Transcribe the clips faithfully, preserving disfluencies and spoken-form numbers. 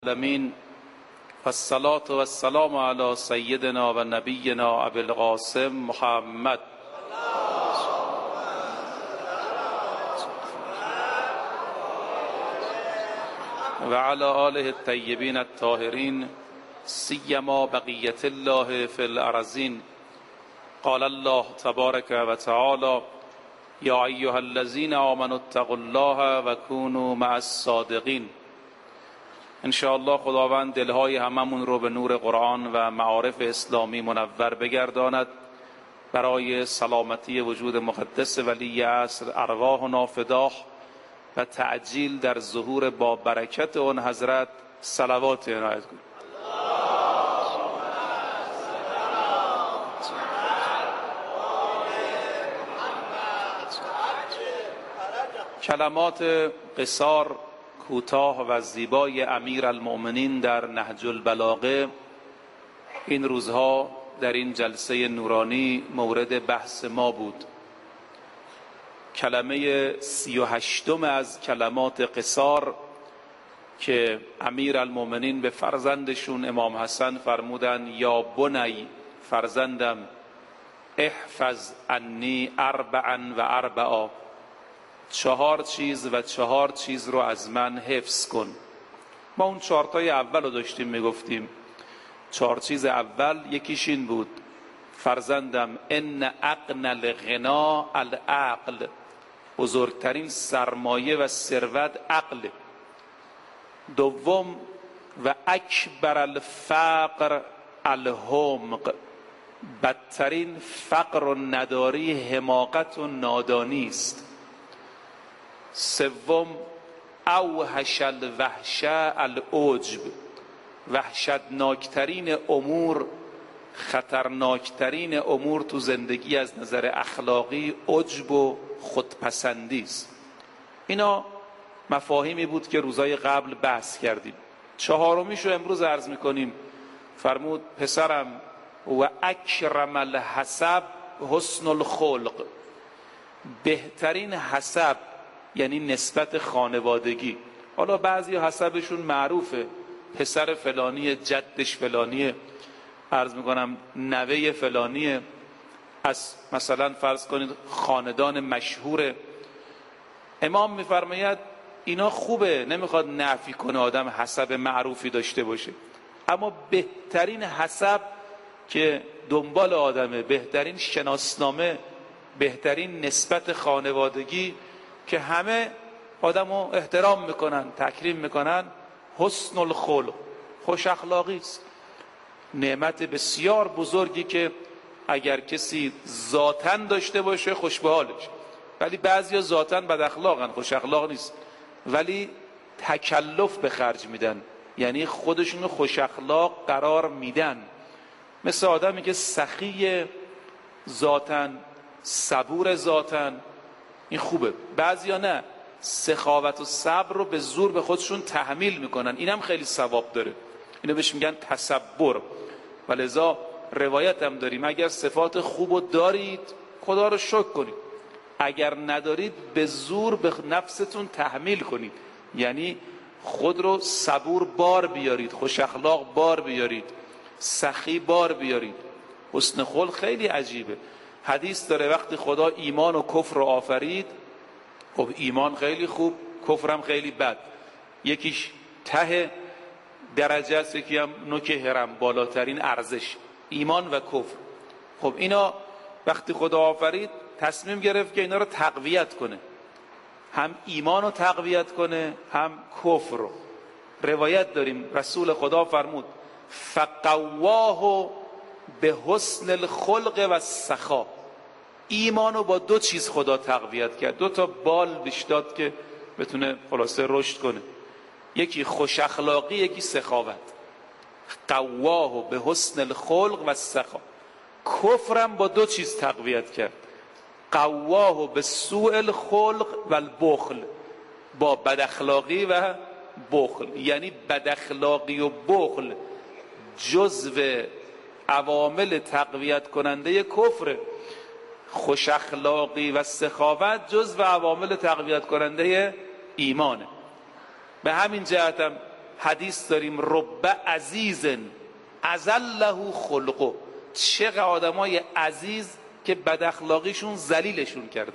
العالمین و الصلاة و السلام علی سیدنا و نبینا ابی القاسم محمد و علی آله الطیبین الطاهرین سیما بقیة الله فی الارضین. قال الله تبارک و تعالی یا ایها الذین آمنوا اتقوا الله و کونوا مع الصادقین. انشاءالله خداوند دلهای هممون رو به نور قرآن و معارف اسلامی منور بگرداند، برای سلامتی وجود مقدس ولی عصر ارواحنا فداه و تعجیل در ظهور با برکت اون حضرت صلوات عنایت کنید. کلمات قصار کوتاه و زیبای امیر المؤمنین در نهج البلاغه این روزها در این جلسه نورانی مورد بحث ما بود. کلمه سی و هشتم از کلمات قصار که امیر المؤمنین به فرزندشون امام حسن فرمودن یا بنی، فرزندم، احفظ عنی اربعا و اربعا، چهار چیز و چهار چیز رو از من حفظ کن. ما اون چهارتای اول رو داشتیم میگفتیم. چهار چیز اول یکیش این بود: فرزندم، ان اغنى الغنا العقل، بزرگترین سرمایه و ثروت عقل. دوم، و اکبر الفقر الحمق، بدترین فقر و نداری حماقت و نادانی است. سوم، اوحش الوحشه العجب، وحشتناکترین امور، خطرناکترین امور تو زندگی از نظر اخلاقی عجب و خودپسندی است. اینا مفاهیمی بود که روزای قبل بحث کردیم. چهارمیشو امروز عرض میکنیم. فرمود پسرم، و اکرم الحسب حسن الخلق، بهترین حسب یعنی نسبت خانوادگی. حالا بعضی حسبشون معروفه، پسر فلانی، جدش فلانیه، عرض میکنم نوه فلانیه، از مثلا فرض کنید خاندان مشهوره. امام میفرماید اینا خوبه، نمیخواد نفی کنه آدم حسب معروفی داشته باشه، اما بهترین حسب که دنبال آدمه، بهترین شناسنامه، بهترین نسبت خانوادگی که همه آدمو احترام میکنن، تکریم میکنن، حسن الخلق، خوش اخلاقی است. نعمت بسیار بزرگی که اگر کسی ذاتاً داشته باشه خوش به حالش، ولی بعضیا ذاتاً بد اخلاقن، خوش اخلاق نیست، ولی تکلف به خرج میدن، یعنی خودشونو خوش اخلاق قرار میدن. مثل آدمی که سخی ذاتاً، صبور ذاتاً، این خوبه. بعضیا نه، سخاوت و صبر رو به زور به خودشون تحمیل میکنن، اینم خیلی ثواب داره، اینو بهش میگن تصبر. ولذا روایت هم داریم اگر صفات خوب رو دارید خدا رو شکر کنید، اگر ندارید به زور به نفستون تحمیل کنید، یعنی خود رو صبور بار بیارید، خوش اخلاق بار بیارید، سخی بار بیارید. حسن خلق خیلی عجیبه. حدیث داره وقتی خدا ایمان و کفر رو آفرید، خب ایمان خیلی خوب، کفرم خیلی بد، یکیش ته درجه است، یکی هم نوک هرم، بالاترین ارزش، ایمان و کفر. خب اینا وقتی خدا آفرید تصمیم گرفت که اینا رو تقویت کنه، هم ایمان رو تقویت کنه هم کفر رو. روایت داریم رسول خدا فرمود فقواه به حسن الخلق و السخا، ایمانو با دو چیز خدا تقویت کرد، دو تا بال بهش داد که بتونه خلاصه رشد کنه، یکی خوش اخلاقی، یکی سخاوت. قواه به حسن الخلق و السخا. کفرم با دو چیز تقویت کرد، قواه به سوء الخلق و البخل، با بد اخلاقی و بخل. یعنی بد اخلاقی و بخل جزو عوامل تقویت کننده کفر، خوش اخلاقی و سخاوت جزو عوامل تقویت کننده ایمانه. به همین جهت هم حدیث داریم رب عزیز اذله خلقه، چقدر آدمای عزیز که بد اخلاقیشون ذلیلشون کرده.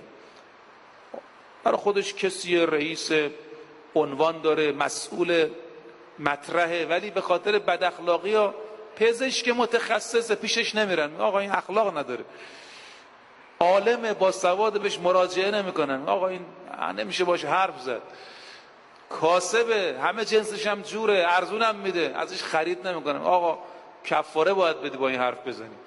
برای خودش کسی رئیس، عنوان داره، مسئول، مطرحه، ولی به خاطر بد اخلاقی ها پزشک متخصص پیشش نمیرن، آقا این اخلاق نداره. عالم با سواد بهش مراجعه نمیکنن، آقا این نمیشه باش حرف زد. کاسبه، همه جنسش هم جوره، ارزونم میده، ازش خرید نمیکنن، آقا کفاره باید بدی با این حرف بزنی.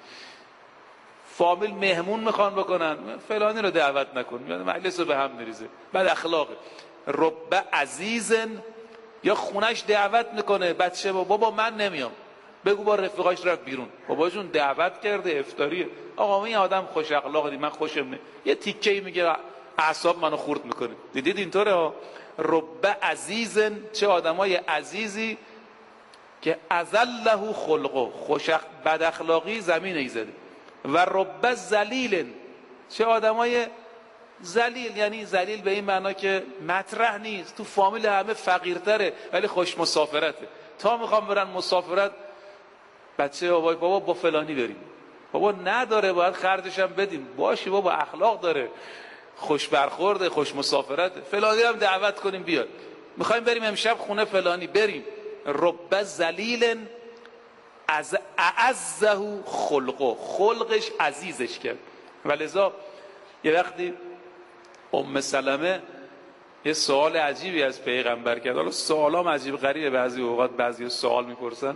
فامیل مهمون میخوان بکنن، فلانی رو دعوت نکن، مجلس رو به هم میریزه، بد اخلاقه. رب عزیزن، یا خونش دعوت میکنه، بچه با بابا من نمیام، بگو با رفیقاش رفت بیرون، بابا جون دعوت کرده، افطاریه. آقا این آدم خوش اخلاقی، من خوشم نه، یه تیکه‌ای میگه اعصاب منو خورد میکنه. دیدید اینطوره ها. رب عزیزن، چه آدمای عزیزی که اذله خلقه، خوش بد اخلاقی زمین ایزده. و رب ذلیل، چه آدمای ذلیل، یعنی ذلیل به این معنا که مطرح نیست، تو فامیل همه فقیرتره ولی خوش مسافرته. تا میخوام برن مسافرت، بچه بابا بابا با فلانی بریم، بابا نداره باید خرجش هم بدیم، باشه بابا اخلاق داره، خوش برخورده، خوش مسافرته، فلانی هم دعوت کنیم بیاد، میخوایم بریم امشب خونه فلانی، بریم. رب ذلیل از اعزه خلقه، خلقش عزیزش کرد. ولذا یه وقتی ام سلمه یه سوال عجیبی از پیغمبر کرد، حالا سوالام عجیب غریبه، بعضی اوقات بعضی سوال میپرسن،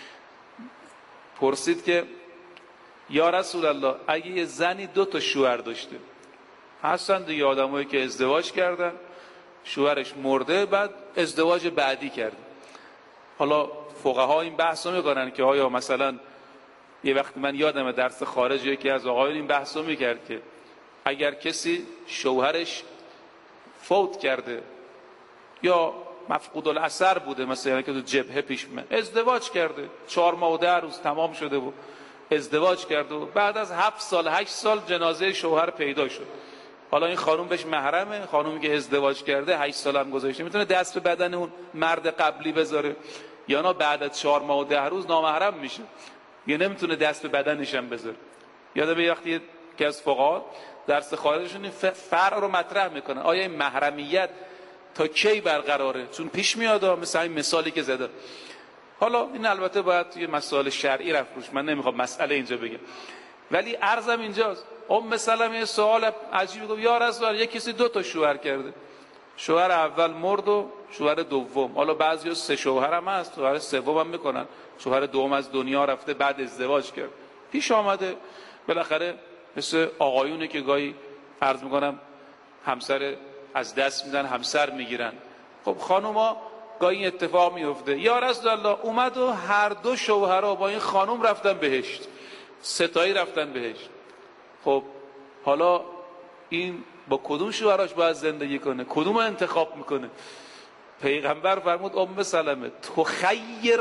پرسید که یا رسول الله اگه یه زنی دو تا شوهر داشته، هستن دیگه آدمایی که ازدواج کردن، شوهرش مرده، بعد ازدواج بعدی کرده. حالا فقها این بحثو میکنن که آیا مثلا یه وقت من یادمه درس خارج یکی از آقایون این بحثو میکرد که اگر کسی شوهرش فوت کرده یا مفقود الاثر بوده، مثلا که تو جبهه پیش من ازدواج کرده، چهار ماه و ده روز تمام شده بود، ازدواج کرده و بعد از هفت سال هشت سال جنازه شوهر پیدا شد. حالا این خانوم بهش محرمه، خانومی که ازدواج کرده هشت سال هم گذاشته، میتونه دست به بدن اون مرد قبلی بذاره، یا نه بعد از چهار ماه و ده روز نامحرم میشه، یا نمیتونه دست به بدنش هم بذاره. یادم یه وقتی که از فقها درس خارجشون این فرع رو مطرح میکنن، آیا این محرمیت تا کی برقراره؟ چون پیش میاد، مثلا این مثالی که زده. حالا این البته باید توی مسائل شرعی رفت روش، من نمیخوام مسئله اینجا بگم، ولی عرضم اینجاست. ام سلمه سوال عجیبی گفت یا رسول الله، یک کسی دو تا شوهر کرده، شوهر اول مرد و شوهر دوم، حالا بعضیا سه شوهر هم هست، شوهر سوم هم میکنن، شوهر دوم از دنیا رفته بعد ازدواج کرد، پیش آمده بالاخره مثل آقایونه که گاهی عرض میکنم همسر از دست میدن، همسر میگیرن. خب خانوما گاهی این اتفاق میفته، یا رسول الله اومد و هر دو شوهرها با این خانوم رفتن بهشت، ستایی رفتن بهشت. خب حالا این با کدوم شوهراش باید زندگی کنه؟ کدوم انتخاب میکنه؟ پیغمبر فرمود ام سلمه تخیر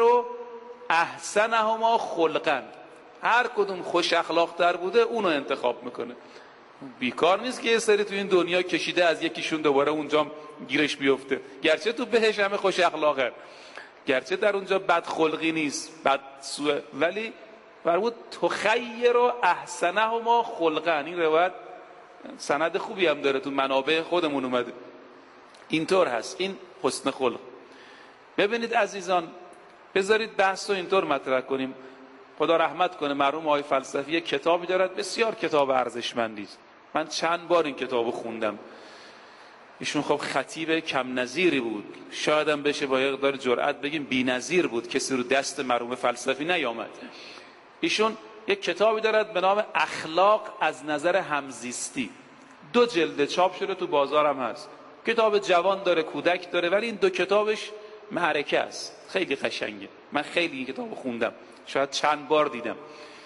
احسنهما خلقا، هر کدوم خوش اخلاق تر بوده اونو انتخاب میکنه. بیکار نیست که یه سری تو این دنیا کشیده از یکیشون دوباره اونجا گیرش بیفته، گرچه تو بهش همه خوش اخلاقه، گرچه در اونجا بد خلقی نیست، بد سوء، ولی فرمود تخیر احسنهما خلقا. این روایت سند خوبی هم داره، تو منابع خودمون اومده، اینطور هست. این حسن خلق. ببینید عزیزان، بذارید بحث رو اینطور مطرح کنیم. خدا رحمت کنه مرحوم آقای فلسفی کتابی دارد، بسیار کتاب ارزشمندی است، من چند بار این کتابو خوندم. ایشون خب خطیب کم نظیری بود، شاید هم بشه با یه مقدار جرأت بگیم بی‌نظیر بود، کسی رو دست مرحوم فلسفی نیامد. ایشون یک کتابی دارد به نام اخلاق از نظر همزیستی، دو جلد چاپ شده، تو بازارم هست. کتاب جوان داره، کودک داره، ولی این دو کتابش معرکه است، خیلی قشنگه. من خیلی این کتابو خوندم، شاید چند بار دیدم.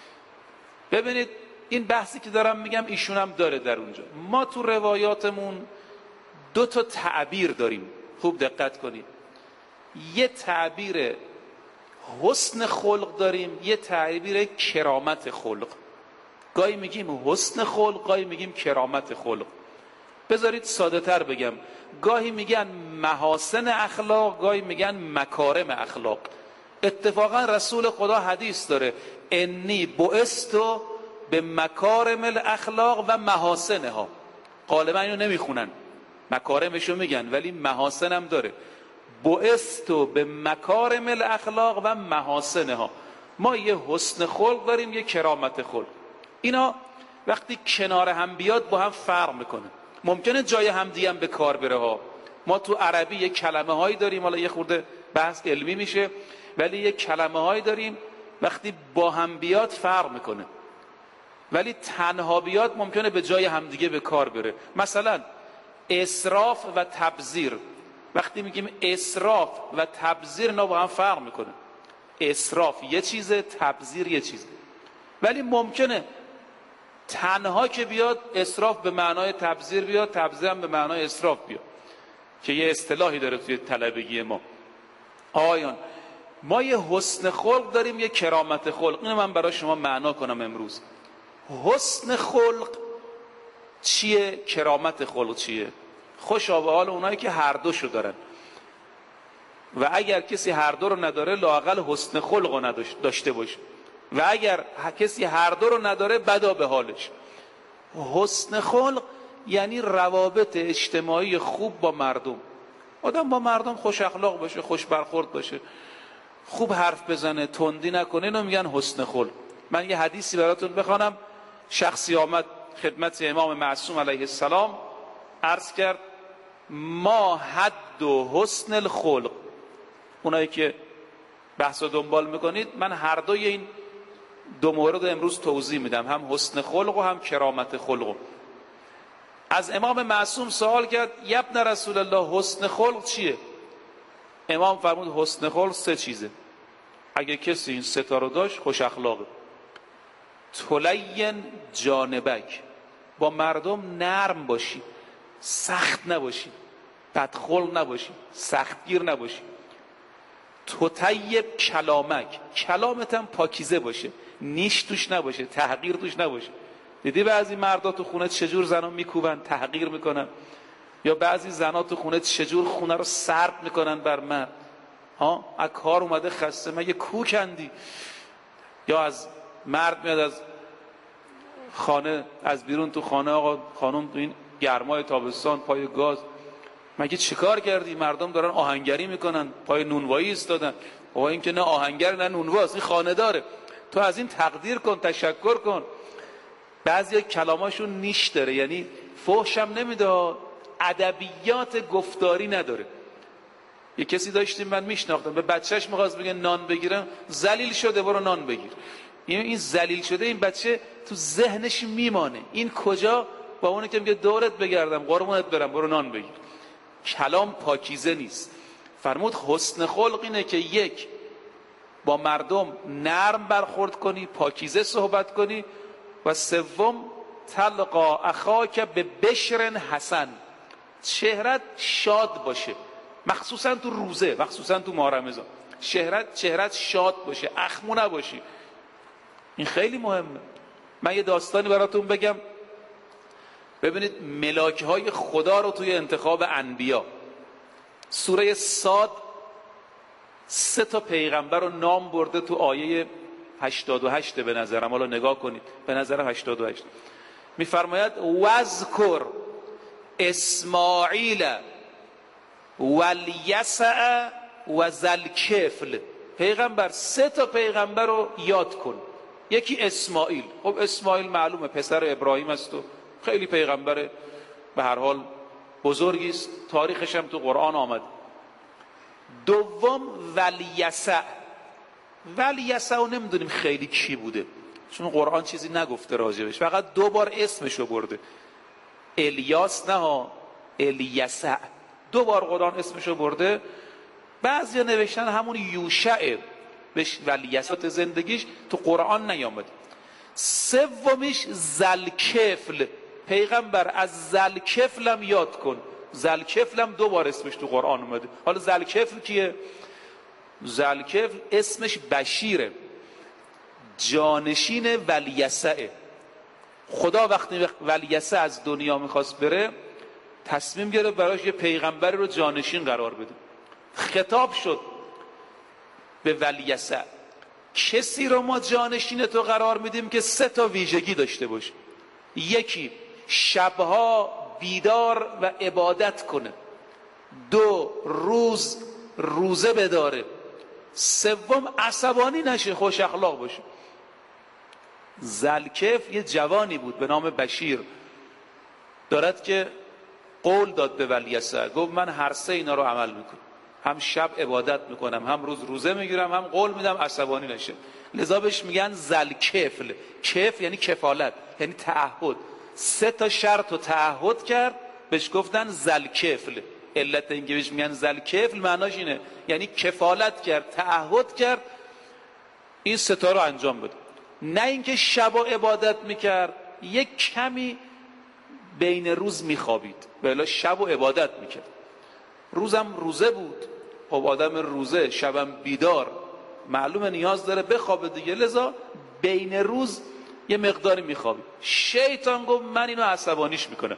ببینید این بحثی که دارم میگم ایشون هم داره در اونجا. ما تو روایاتمون دو تا تعبیر داریم، خوب دقت کنید. یه تعبیر حسن خلق داریم، یه تعبیر کرامت خلق. گاهی میگیم حسن خلق، گاهی میگیم کرامت خلق. بذارید ساده تر بگم، گاهی میگن محاسن اخلاق، گاهی میگن مکارم اخلاق. اتفاقا رسول خدا حدیث داره انی بعثت به مکارم الاخلاق و محاسنها. غالبا اینو نمیخونن، مکارمشو میگن ولی محاسن هم داره. بعثت به مکارم الاخلاق و محاسنها. ما یه حسن خلق داریم، یه کرامت خلق. اینا وقتی کنار هم بیاد با هم فرق میکنه. ممکنه جای همدیگه هم به کار بره ها. ما تو عربی یه کلمه هایی داریم، حالا یه خورده بحث علمی میشه، ولی یه کلمه هایی داریم وقتی با هم بیاد فرق میکنه، ولی تنها بیاد ممکنه به جای همدیگه به کار بره. مثلا اسراف و تبذیر، وقتی میگیم اسراف و تبذیر اینا با هم فرق میکنه. اسراف یه چیزه، تبذیر یه چیزه، ولی ممکنه تنها که بیاد اسراف به معنای تبذیر بیاد، تبذیر هم به معنای اسراف بیاد، که یه اصطلاحی داره توی طلبگی ما. آیان ما یه حسن خلق داریم، یه کرامت خلق. اینو من برای شما معنا کنم امروز. حسن خلق چیه؟ کرامت خلق چیه؟ خوشا به حال اونایی که هر دوشو دارن، و اگر کسی هر دو رو نداره لااقل حسن خلق رو داشته باشه، و اگر کسی هر دو رو نداره بدا به حالش. حسن خلق یعنی روابط اجتماعی خوب با مردم. آدم با مردم خوش اخلاق باشه، خوش برخورد باشه، خوب حرف بزنه، تندی نکنه. اینو میگن حسن خلق. من یه حدیثی براتون بخوانم. شخصی آمد خدمت امام معصوم علیه السلام، عرض کرد ما حد و حسن الخلق. اونایی که بحث رو دنبال میکنید، من هر دوی این دو مورد امروز توضیح میدم، هم حسن خلق و هم کرامت خلق. از امام معصوم سوال کرد یبن رسول الله حسن خلق چیه؟ امام فرمود حسن خلق سه چیزه. اگه کسی این سه تا رو داشت خوش اخلاقه. تلین جانبک، با مردم نرم باشی، سخت نباشی، بدخلق نباشی، سختگیر نباشی. تطیب کلامک، کلامت هم پاکیزه باشه، نیش توش نباشه، تحقیر توش نباشه. دیدی بعضی مردا تو خونه چجور زنا میکوبن، تحقیر میکنن، یا بعضی زنا تو خونه چجور خونه رو سرد میکنن بر مرد. ها از کار اومده خسته، مگه کو کندی؟ یا از مرد میاد از خانه، از بیرون تو خانه، آقا خانم تو این گرمای تابستان پای گاز، مگه چیکار کردی؟ مردم دارن آهنگری میکنن، پای نونوایی ایستادن. آقا این که نه آهنگر نه نونواست، این خانه داره. تو از این تقدیر کن، تشکر کن. بعضی کلاماشون نیش داره، یعنی فحش هم نمیده، ادبیات گفتاری نداره. یه کسی داشتیم من میشناختم، به بچهش میخواست بگه نان بگیرم، ذلیل شده برو نان بگیر. این این ذلیل شده، این بچه تو ذهنش میمانه. این کجا؟ با اونی که میگه دورت بگردم، قربونت برم، برو نان بگیر. کلام پاکیزه نیست. فرمود حسن خلق اینه که یک، با مردم نرم برخورد کنی، پاکیزه صحبت کنی، و سوم تلقا اخاک به بشر حسن، چهرت شاد باشه، مخصوصا تو روزه، مخصوصا تو ماه رمضان، چهرت چهرت شاد باشه، اخمو نباشی. این خیلی مهمه. من یه داستانی براتون بگم. ببینید ملاک های خدا رو توی انتخاب انبیا، سوره صاد سه تا پیغمبر رو نام برده تو آیه هشتاد و هشت به نظرم، حالا نگاه کنید، به نظرم هشتاد و هشت میفرماید وذکر اسماعیل والیسع و ذوالکفل. پیغمبر سه تا پیغمبر رو یاد کن. یکی اسماعیل، خب اسماعیل معلومه پسر ابراهیم است و خیلی پیغمبر به هر حال بزرگی است، تاریخش هم تو قرآن آمد. دوم والیسع. والیسع رو نمیدونیم خیلی کی بوده، چون قرآن چیزی نگفته راجبش، فقط دو بار اسمشو برده. الیاس نه ها، الیسع، دو بار قرآن اسمشو برده. بعضیا نوشتن همون یوشع بهش ولیسات زندگیش تو قرآن نیامده. سومیش ذوالکفل، پیغمبر از ذوالکفل هم یاد کن. ذوالکفل هم دو بار اسمش تو قرآن اومده. حالا ذوالکفل کیه؟ ذوالکفل اسمش بشیره، جانشین ولیسعه. خدا وقتی ولیسع از دنیا میخواست بره، تصمیم گرفت براش یه پیغمبری رو جانشین قرار بده. خطاب شد به ولیعصر، کسی رو ما جانشین تو قرار میدیم که سه تا ویژگی داشته باشه. یکی، شبها بیدار و عبادت کنه. دو، روز روزه بداره. سوم، عصبانی نشه، خوش اخلاق باشه. ذوالکفل یه جوانی بود به نام بشیر، دارد که قول داد به ولیعصر، گفت من هر سه اینا رو عمل میکنم، هم شب عبادت میکنم، هم روز روزه میگیرم، هم قول میدم عصبانی نشه. لذا بهش میگن ذوالکفل. کف یعنی کفالت، یعنی تعهد. سه تا شرط و تعهد کرد، بهش گفتن ذوالکفل. علت اینکه بهش میگن ذوالکفل معناش اینه، یعنی کفالت کرد، تعهد کرد این سه تا رو انجام بده. نه اینکه شب و عبادت میکرد، یک کمی بین روز میخوابید، ولی شب و عبادت میکرد. روزم روزه بود، خب آدم روزه شبم بیدار، معلومه نیاز داره بخوابه دیگه، لذا بین روز یه مقداری میخوابید. شیطان گفت من اینو عصبانیش میکنم.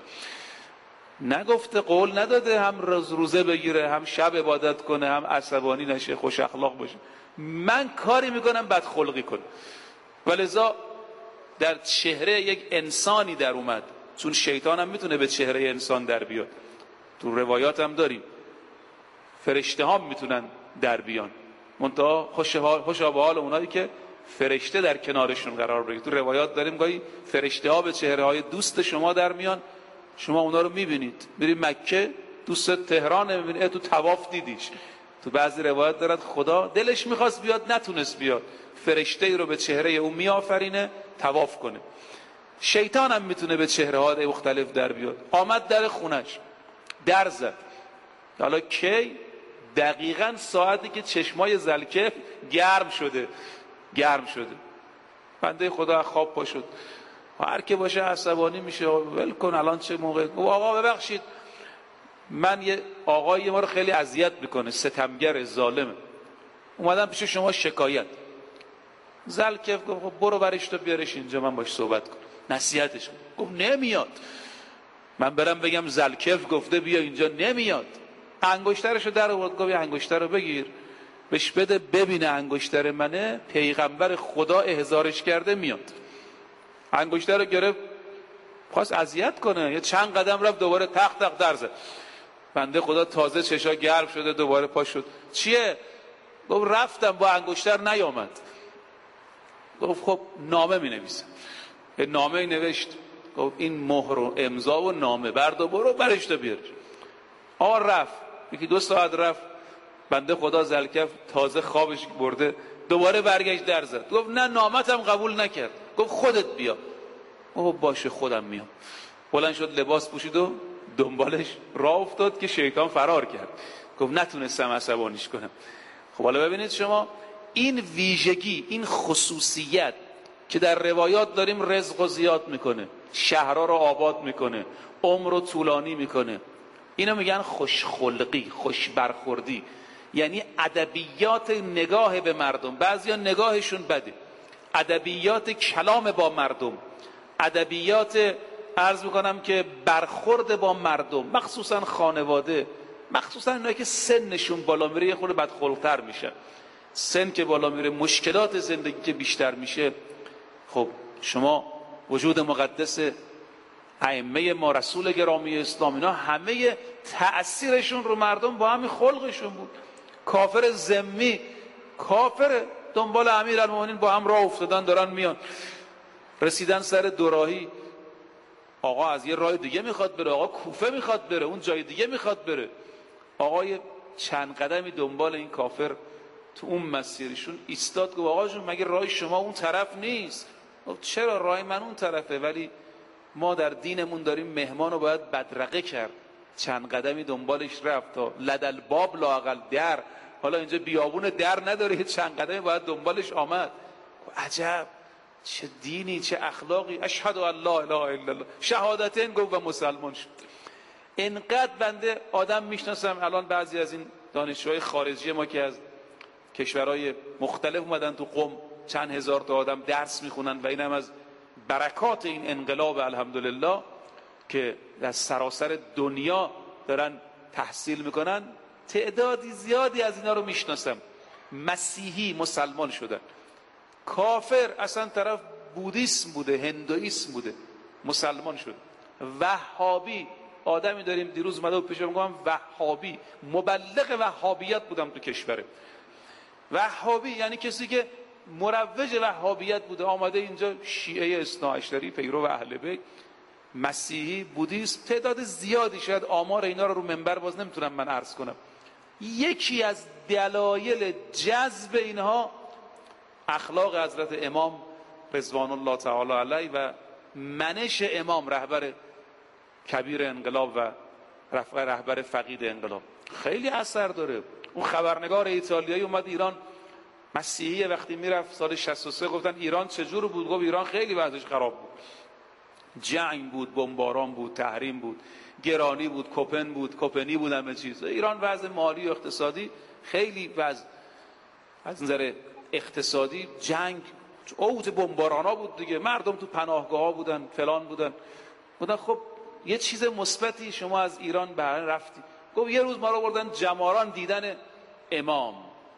نگفته، قول نداده هم روز روزه بگیره، هم شب عبادت کنه، هم عصبانی نشه، خوش اخلاق باشه. من کاری میکنم بدخلقی کنه. ولذا در چهره یک انسانی در اومد، چون شیطان هم میتونه به چهره انسان در بیاد، تو روایات هم داریم فرشته ها میتونن در بیان، منتها خوشا به حال اونایی که فرشته در کنارشون قرار بگیره. تو روایات داریم گاهی فرشته ها به چهره های دوست شما در میان، شما اونا رو میبینید، میری مکه دوست تهران میبینید، تو طواف دیدیش. تو بعضی روایات دارد خدا دلش میخواست بیاد نتونست بیاد، فرشته ای رو به چهره اون میآفرینه طواف کنه. شیطان هم میتونه به چهره های مختلف در بیاد. آمد در خونش، در زد. حالا کی؟ دقیقاً ساعتی که چشمای ذوالکفل گرم شده گرم شده بنده خدا از خواب پا شد. هر که باشه عصبانی میشه، ول کن الان چه موقع. آقا ببخشید، من یه آقایی ما رو خیلی اذیت میکنه، ستمگر، ظالمه، اومدم پیش شما شکایت. ذوالکفل گفت خب برو برش تو بیارش اینجا من باش صحبت کنم. نصیحتش گفت نمیاد. من برم بگم ذوالکفل گفته بیا اینجا، نمیاد. انگشترشو در آورد، گفت انگشتر رو بگیر بهش بده، ببینه انگشتر منه، پیغمبر خدا احضارش کرده میاد. انگشتر رو گرفت، خواست اذیت کنه، یه چند قدم رفت، دوباره تق تق در زد. بنده خدا تازه چشا گرم شده دوباره پا شد. چیه؟ گفت رفتم با انگشتر نیامد. گفت خب نامه می نویسم. یه نامه نوشت، گفت این مهر و امضا و نامه برد و برو برش تو بیار. آقا رفت، یکی دو ساعت رفت، بنده خدا ذوالکفل تازه خوابش برده، دوباره برگشت در زد. گفت نه نامتم قبول نکرد. گفت خودت بیا. گفت باشه خودم میام. بلند شد لباس پوشید و دنبالش راه افتاد که شیطان فرار کرد. گفت نتونستم عصبانیش کنم. خب حالا ببینید شما، این ویژگی، این خصوصیت که در روایات داریم رزق رو زیاد میکنه، شهرها رو آباد میکنه، عمر رو طولانی میکنه، اینو میگن خوشخلقی، خوش برخوردی، یعنی ادبیات نگاه به مردم. بعضیا نگاهشون بده، ادبیات کلام با مردم، ادبیات عرض میکنم که برخورد با مردم، مخصوصا خانواده، مخصوصا اینایی که سنشون بالا میره یه خورده بدخلق‌تر میشه. سن که بالا میره، مشکلات زندگی که بیشتر میشه. خب شما وجود مقدس ائمه ما، رسول گرامی اسلام، اینا همه تأثیرشون رو مردم با همین خلقشون بود. کافر ذمی، کافر، دنبال امیرالمومنین با هم راه افتادن، دارن میان، رسیدن سر دوراهی، آقا از یه راه دیگه میخواد بره، آقا کوفه میخواد بره، اون جای دیگه میخواد بره. آقای چند قدمی دنبال این کافر تو اون مسیرشون ایستاد، گفت آقا جون مگه راه شما اون طرف نیست؟ گفت چرا، راه من اون طرفه، ولی ما در دینمون داریم مهمان رو باید بدرقه کرد. چند قدمی دنبالش رفت تا لدل باب لااقل در، حالا اینجا بیابون در نداره، چند قدمی باید دنبالش آمد. عجب چه دینی، چه اخلاقی. اشهد ان لا اله الا الله، شهادتین گفت و مسلمان شد. اینقدر بنده آدم میشناسم الان، بعضی از این دانشجوهای خارجی ما که از کشورهای مختلف اومدن تو قم، چند هزار تا آدم درس میخونن و اینم از برکات این انقلاب الحمدلله، که در سراسر دنیا دارن تحصیل میکنن، تعدادی زیادی از اینا رو میشناسم. مسیحی مسلمان شدن، کافر اصلا طرف بودیسم بوده، هندویسم بوده، مسلمان شد. وهابی، آدمی داریم دیروز اومده و پیش میگم وهابی، مبلغ وهابیت بودم تو کشوره. وهابی یعنی کسی که مروج وهابیت بوده، آمده اینجا شیعه اثناعشری، پیرو اهل بیت، مسیحی، بودیست، تعداد زیادی، شاید آمار اینا رو رو منبر باز نمیتونم من عرض کنم. یکی از دلایل جذب اینها اخلاق حضرت امام رضوان الله تعالی علیه و منش امام، رهبر کبیر انقلاب و رهبر فقید انقلاب، خیلی اثر داره. اون خبرنگار ایتالیایی اومد ایران، مسیحی، وقتی میرفت سال شصت و سه گفتن ایران چجور بود؟ گفت ایران خیلی وضعش خراب بود، جنگ بود، بمباران بود، تحریم بود، گرانی بود، کوپن بود، کوپنی بود، همه چیز. ایران وضع مالی و اقتصادی خیلی وضع از نظر اقتصادی، جنگ، اوج بمبارانا بود دیگه، مردم تو پناهگاه ها بودن، فلان بودن بودن خب یه چیز مثبتی شما از ایران برای رفتی. گفت یه روز ما رو بردن جماران دیدن امام،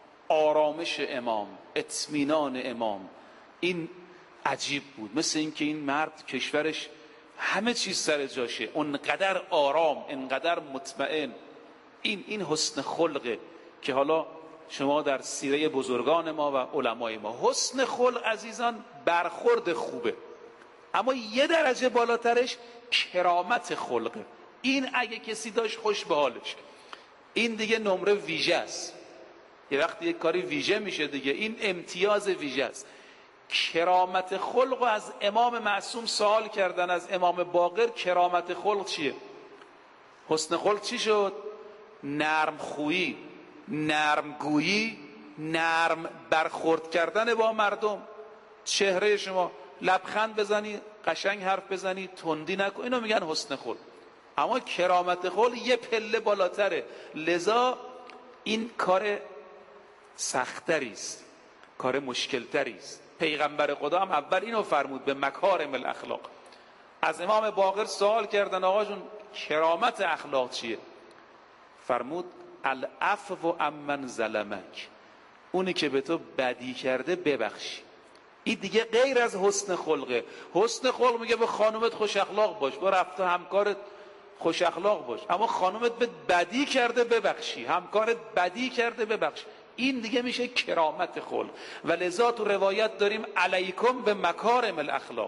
آرامش امام، اطمینان امام. این عجیب بود، مثل اینکه این مرد کشورش همه چیز سر جاشه، اونقدر آرام، انقدر مطمئن. این این حسن خلقه که حالا شما در سیره بزرگان ما و علمای ما، حسن خلق عزیزان برخورد خوبه، اما یه درجه بالاترش کرامت خلقه. این اگه کسی داشت خوش به حالش، این دیگه نمره ویژه است. یه وقتی یک کاری ویژه میشه دیگه، این امتیاز ویژه است. کرامت خلق و از امام معصوم سوال کردن، از امام باقر، کرامت خلق چیه؟ حسن خلق چی شد؟ نرم خویی، نرم گویی، نرم برخورد کردن با مردم. چهره شما لبخند بزنی، قشنگ حرف بزنی، تندی نکن، اینو میگن حسن خلق. اما کرامت خلق یه پله بالاتره، لذا این کار سخت‌تری است، کار مشکل‌تری است. پیغمبر خدا هم اول اینو فرمود، به مکارم الاخلاق. از امام باقر سوال کردن آقا جون کرامت اخلاق چیه؟ فرمود العفو عمن ظلمک، اونی که به تو بدی کرده ببخشی. این دیگه غیر از حسن خلقه. حسن خلق میگه به خانومت خوش اخلاق باش، با رفته همکارت خوش اخلاق باش، اما خانومت به بدی کرده ببخشی، همکارت بدی کرده ببخشی. این دیگه میشه کرامت خلق. و لذا تو روایت داریم علیکم به مکارم الاخلاق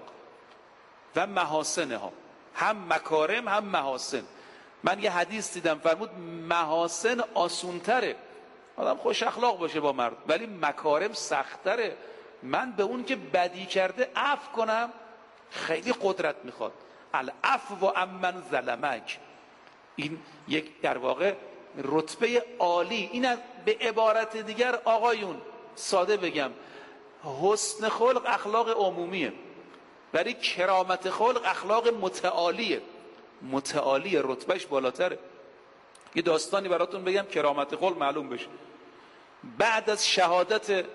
و محاسنها، هم مکارم هم محاسن. من یه حدیث دیدم فرمود محاسن آسونتره، آدم خوش اخلاق باشه با مرد، ولی مکارم سختره. من به اون که بدی کرده عفو کنم خیلی قدرت میخواد. العفو عمن ظلمک، این یک در واقع رتبه عالی. این به عبارت دیگر آقایون ساده بگم، حسن خلق اخلاق عمومیه، ولی کرامت خلق اخلاق متعالیه، متعالیه، رتبهش بالاتره. یه داستانی براتون بگم کرامت خلق معلوم بشه. بعد از شهادت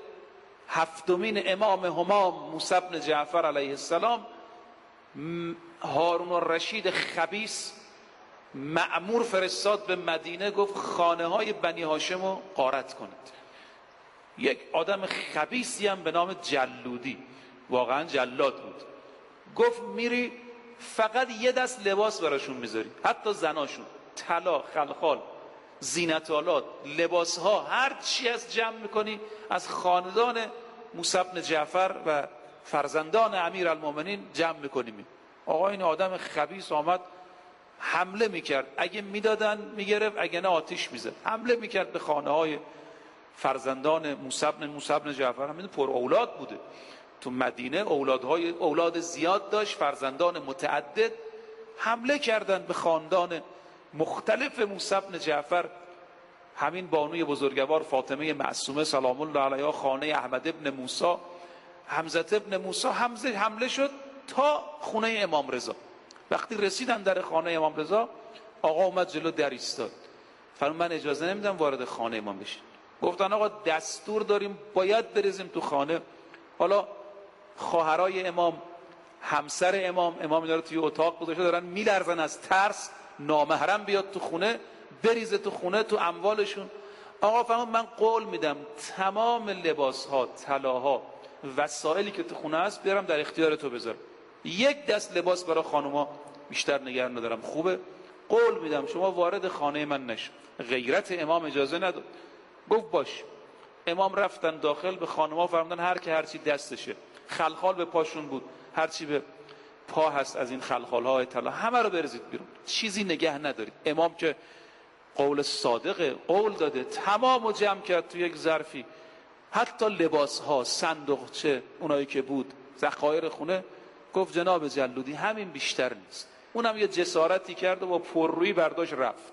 هفتمین امام همام موسی بن جعفر علیه السلام، هارون الرشید خبیث مأمور فرستاد به مدینه، گفت خانه های بنی هاشم رو غارت کنید. یک آدم خبیثی هم به نام جلودی، واقعا جلاد بود، گفت میری فقط یه دست لباس براشون میذاری، حتی زناشون، طلا، خلخال، زینت‌آلات، لباسها، هر چی از جمع میکنی از خاندان موسی بن جعفر و فرزندان امیرالمومنین جمع میکنیم. آقا این آدم خبیث آمد حمله میکرد، اگه میدادن میگرفت، اگه نه آتیش میزد. حمله میکرد به خانه های فرزندان موسی بن موسی بن جعفر. همین پر اولاد بوده تو مدینه، اولادهای اولاد زیاد داشت، فرزندان متعدد. حمله کردند به خاندان مختلف موسی بن جعفر. همین بانوی بزرگوار فاطمه معصومه سلام الله علیها، خانه احمد ابن موسی، حمزه ابن موسی، حمزه حمله شد تا خونه امام رضا. وقتی رسیدن در خانه امام رضا، آقا اومد جلو در ایستاد، فرمود من اجازه نمیدم وارد خانه امام بشین. گفتن آقا دستور داریم باید بریزیم تو خانه. حالا خواهرای امام همسر امام امام اینا رو توی اتاق گذاشته دارن میلرزن از ترس نامحرم بیاد تو خونه بریزه تو خونه تو اموالشون. آقا فرمود من قول میدم تمام لباس ها طلاها وسایلی که تو خونه هست بیارم در اختیار تو بذارم، یک دست لباس برای خانوما بیشتر نگران ندارم، خوبه؟ قول میدم شما وارد خانه من نشو. غیرت امام اجازه نداد، گفت باش. امام رفتن داخل، به خانوما فرمودن هر که هرچی دستشه، خلخال به پاشون بود، هرچی به پا هست از این خلخال های طلا همه رو بریزید بیرون، چیزی نگه ندارید. امام که قول صادقه، قول داده، تمام رو جمع کرد تو یک ظرفی، حتی لباس ها، صندوقچه، اونایی که بود ذخایر خونه. گفت جناب جلودی همین بیشتر نیست. اونم یه جسارتی کرد و با پررویی برداشت رفت.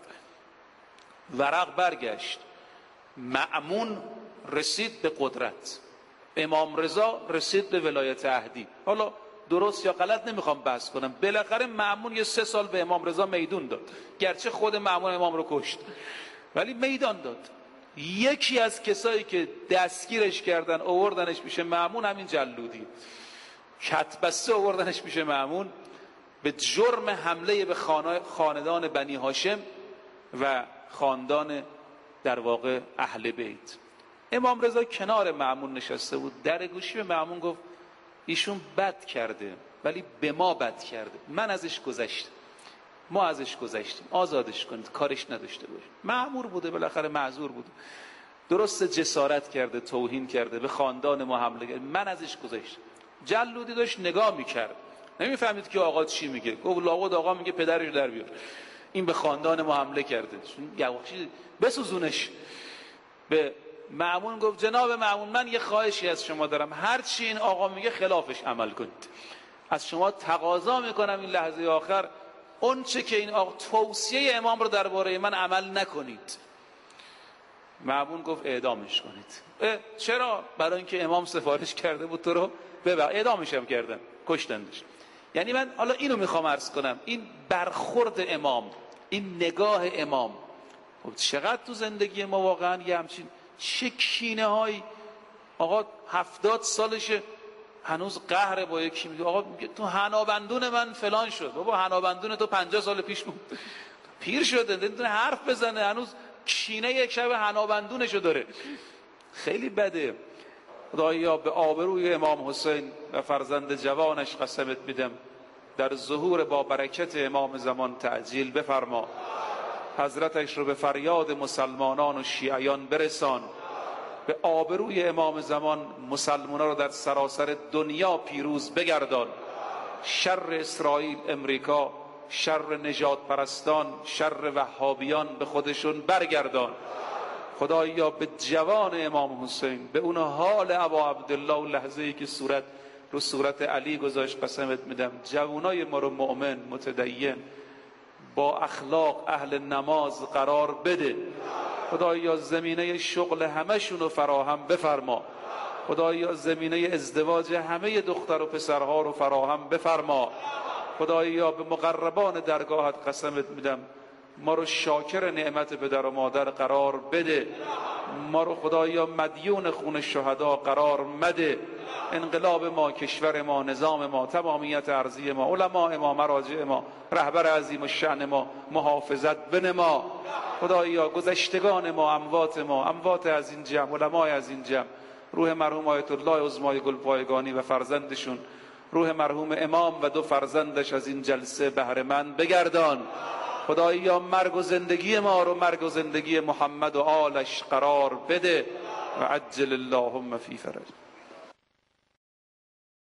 ورق برگشت، مأمون رسید به قدرت، امام رضا رسید به ولایت عهدی. حالا درست یا غلط نمیخوام بحث کنم، بالاخره مأمون یه سه سال به امام رضا میدون داد، گرچه خود مأمون امام رو کشت ولی میدان داد. یکی از کسایی که دستگیرش کردن آوردنش پیش مأمون همین جلودی، کتبسته آوردنش پیش مأمون به جرم حمله به خاندان بنی هاشم و خاندان در واقع اهل بیت. امام رضا کنار مأمون نشسته بود، در گوشی به مأمون گفت ایشون بد کرده ولی به ما بد کرده، من ازش گذشتم، ما ازش گذشتیم، آزادش کنید، کارش نداشته باش. مأمور بوده، بالاخره معذور بوده، درست جسارت کرده، توهین کرده، به خاندان ما حمله کرده، من ازش گذشتم. جلودی داشت نگاه میکرد، نمیفهمید که آقا چی میگه. گفت لابد آقا میگه پدرش در بیار، این به خاندان ما حمله کرده، یواخشی بسوزونش. به مأمون گفت جناب مأمون من یه خواهشی از شما دارم، هر چی این آقا میگه خلافش عمل کنید. از شما تقاضا میکنم این لحظه آخر اون چه که این آقا توصیه امام رو درباره من عمل نکنید. مأمون گفت اعدامش کنید. چرا؟ برای اینکه امام سفارش کرده بود تو رو ببر، اعدامش هم کردن، کشتندش. یعنی من حالا اینو میخوام عرض کنم، این برخورد امام، این نگاه امام، چقدر تو زندگی ما واقعا یه همچین چه کینه هایی. آقا هفتاد سالشه هنوز قهر با یکی، میگه آقا میگه تو حنابندون من فلان شد. بابا حنابندون تو پنجاه سال پیش بود، پیر شده، نمیتونه حرف بزنه، هنوز کینه یک شب حنابندونشو داره. خیلی بده. خدایا به آبروی امام حسین و فرزند جوانش قسمت میدم، در ظهور با برکت امام زمان تعجیل بفرما، حضرتش رو به فریاد مسلمانان و شیعیان برسان، به آبروی امام زمان مسلمانان رو در سراسر دنیا پیروز بگردان، شر اسرائیل، امریکا، شر نجات پرستان، شر وهابیان به خودشون برگردان. خدایا به جوان امام حسین، به اون حال ابا عبدالله و لحظه ای که صورت رو صورت علی گذاشت قسمت میدم، جوانای ما رو مؤمن، متدین، با اخلاق، اهل نماز قرار بده. خدایا زمینه شغل همشون رو فراهم بفرما. خدایا زمینه ازدواج همه دختر و پسرها رو فراهم بفرما. خدایا به مقربان درگاهت قسمت میدم، ما رو شاکر نعمت پدر و مادر قرار بده، ما رو خدایا مدیون خون شهدا قرار مده. انقلاب ما، کشور ما، نظام ما، تمامیت ارضی ما، علماء ما، مراجع ما، رهبر عظیم الشأن ما محافظت بنما. خدایا گذشتگان ما، اموات ما، اموات از این جمع، علمای از این جمع، روح مرحوم آیت الله عظمای گلپایگانی و فرزندشون، روح مرحوم امام و دو فرزندش از این جلسه بهره مند بگردان. خدایا مرگ و زندگی ما رو مرگ و زندگی محمد و آلش قرار بده و عجل اللهم فی فرج.